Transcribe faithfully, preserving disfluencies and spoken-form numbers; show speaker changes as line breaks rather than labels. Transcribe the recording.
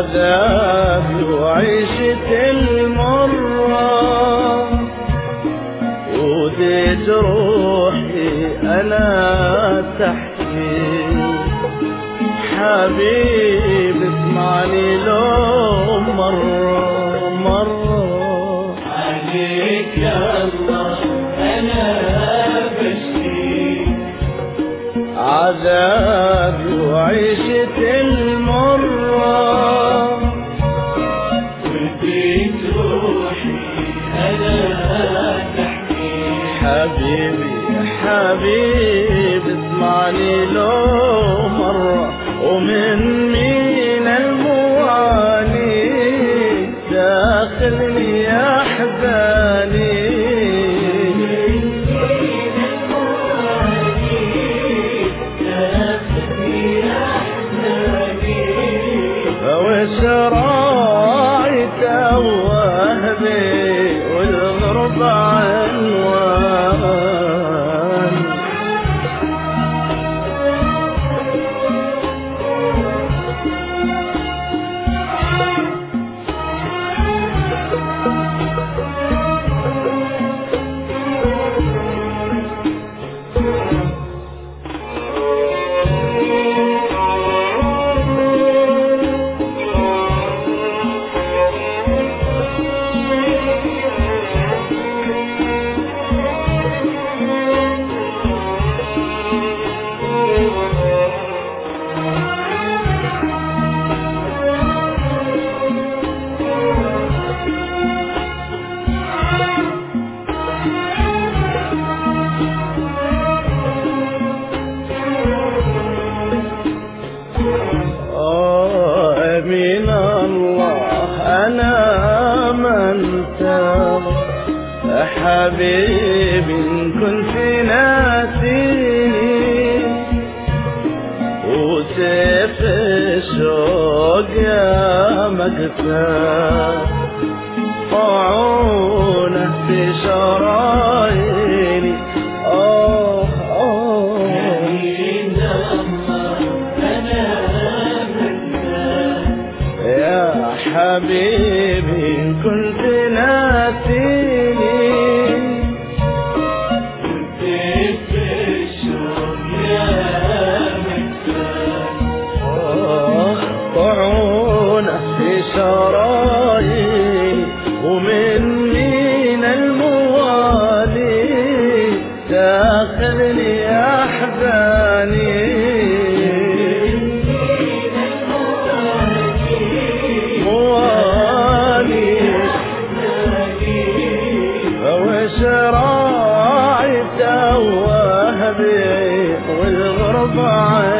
عذابي وعيشتي المرة وديت روحي أنا تحكي حبيبي اسمعني لو مرة مرة
عليك يا الله أنا بشكي
عذابي وعيشتي المرة
وديت روحي أنا تحكي
حبيبي حبيبي اسمعني لو مرة ومن مين الموالي داخلني أحزاني وش رايت وهبي والغربة عنوان من الله أنا آمنت حبيبي إن كنت ناسيني وسيف الشوق يا مقتل طاعونه في شراييني آه آه يا حبيبي إن كنت ناسيني
وديت الشوق يا مكتب
طاعونه في شراييني ومن مين الموالي داخلني أحزاني وش رايت وهبي والغربة